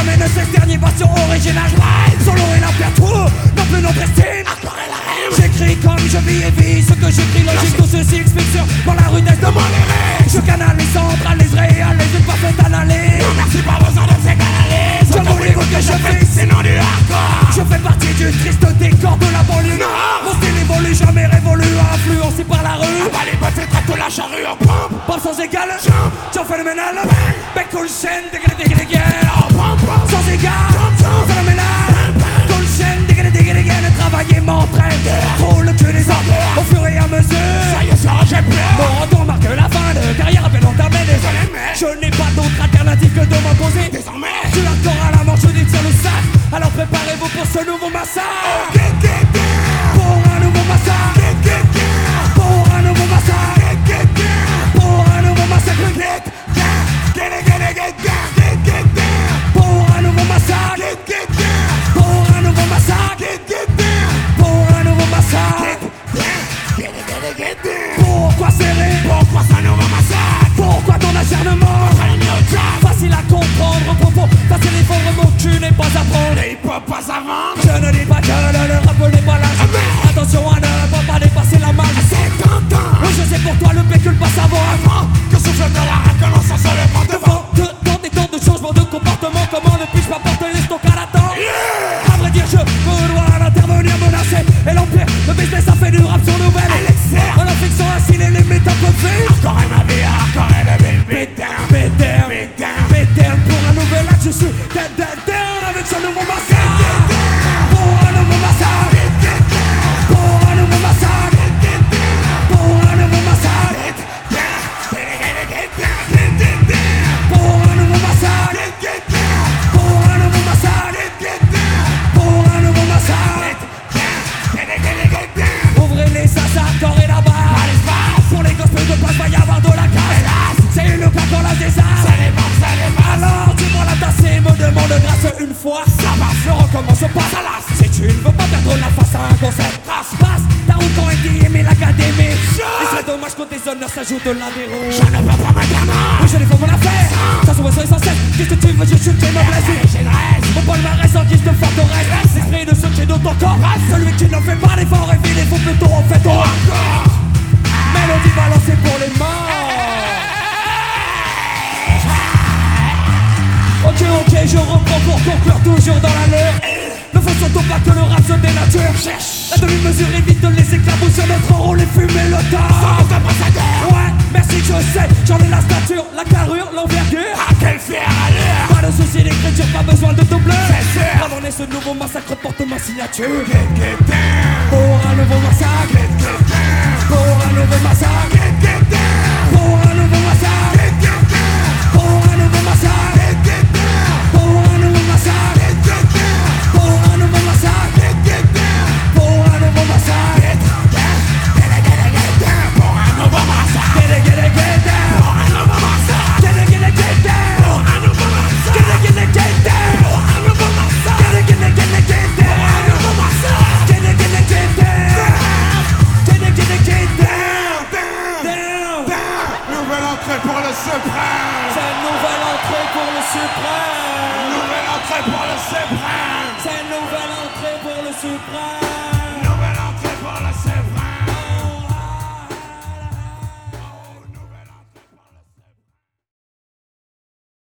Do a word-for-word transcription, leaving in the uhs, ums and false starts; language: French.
jamais ne cesse, dernier passion originale. Solo et l'empire tout, non plus notre estime. J'écris comme je vis et vis ce que j'écris, logique, tout ceci explique sur dans la rudesse de mon lyrique. Je canalise, centralise, réalise une parfaite analyse. Non merci, pas besoin de ces canalises. Je voulez-vous que je fais, sinon du hardcore. Je fais partie du triste décor de la banlieue. Mon style évolue, jamais révolu, influencé par la rue. Ah bah les bottes, traite la charrue en pompe. Pop sans égal, jump phénoménal. Bec cool chaîne, dégueulé, dégueulé, dégueulé. Sans égal, phénoménal. Cool chaîne, dégueulé, dégueulé, dégueulé. Travailler m'entraîne, roule le cul des hommes. Au fur et à mesure, ça y est, ça j'ai plus. Mon retour marque la fin de carrière à peine entamée. Désolé mais je n'ai pas d'autre alternative que de m'imposer. Désormais, tu l'accord à la manche, je dis tiens le sac. Alors préparez-vous pour ce nouveau massacre. Pour un nouveau massacre. Pour un nouveau massacre. Pour un nouveau massacre. Pour un nouveau massacre. Pour un nouveau massacre. Pour un nouveau massacre. Pourquoi serrer? Pourquoi ce nouveau massacre? Pourquoi ton acharnement? Facile à comprendre, propos facile à défendre, mon cul n'est pas à prendre. Et il peut pas à vendre. Je ne dis pas que le, le rap n'est pas là. Attention à ne pas, pas dépasser la marge. C'est tentant. Oui je sais pour toi le pécule pas savoir avant que souffle de la rap que l'on s'en se lève devant. De tant et tant de changements de comportement. Comment ne puis-je pas porter les stocks à l'attente? Yeah. À vrai dire je me dois intervenir menacer. Et l'empire, le business a fait du rap sur nouvelle. En la fixant ainsi les limites un peu vite. Encore est ma vie, encore est le belle. Beat down, beat down, beat down, beat down. Pour un nouvel acte je suis dead, dead, down. Avec ce nouveau massacre. Pour un nouveau massacre. Pour un nouveau massacre. Pour un nouveau massacre. Pour un nouveau massacre. Pour un nouveau massacre. Pour un nouveau massacre. Ouvrez les sas, corps et la barre. Pour les gospels de place, va y avoir de la casse. C'est une plaque dans la désastre. Alors dis-moi la tasse et me demande grâce une fois. Ça va, je recommence pas, ça lasse. Si tu ne veux pas perdre la face à un concept, passe, passe. Ta route quand elle aimé l'académie. Il serait dommage que tes honneurs s'ajoutent de la déroute. Je ne veux pas ma gamin. Oui je défends mon affaire. Ça se voit sur essentiel. Qu'est-ce que tu veux, je chute ma blessure. Mon palmarès en guise de forteresse. L'esprit de ceux qui d'autres encore. Celui qui ne fait pas l'effort et vide, il faut plutôt en fait au encore. Mélodie balancée pour les morts. Ok, ok, je reprends pour conclure toujours dans la leur. Ne faut surtout pas que le rap se dénature. La demi-mesure évite de les éclabousser. Notre rôle est fumer le temps. Ouais, merci, je sais, j'en ai la stature, la carrure, l'envergure. Ah, quelle fière allure. Pas de soucis d'écriture, pas besoin de doubleur. C'est sûr. Avant ce nouveau massacre porte ma signature. Pour un nouveau massacre. Pour un nouveau massacre. Pour un nouveau massacre. Pour un nouveau massacre. Pour un nouveau massacre. Pour un nouveau massacre. Pour un nouveau massacre. Pour un nouveau massacre. Pour un nouveau massacre. Pour un nouveau massacre. Pour un nouveau massacre. Pour un nouveau massacre. Pour un nouveau Nouvelle entrée pour le suprême. C'est une nouvelle entrée pour le suprême. Nouvelle entrée pour le suprême. C'est une nouvelle entrée pour le suprême.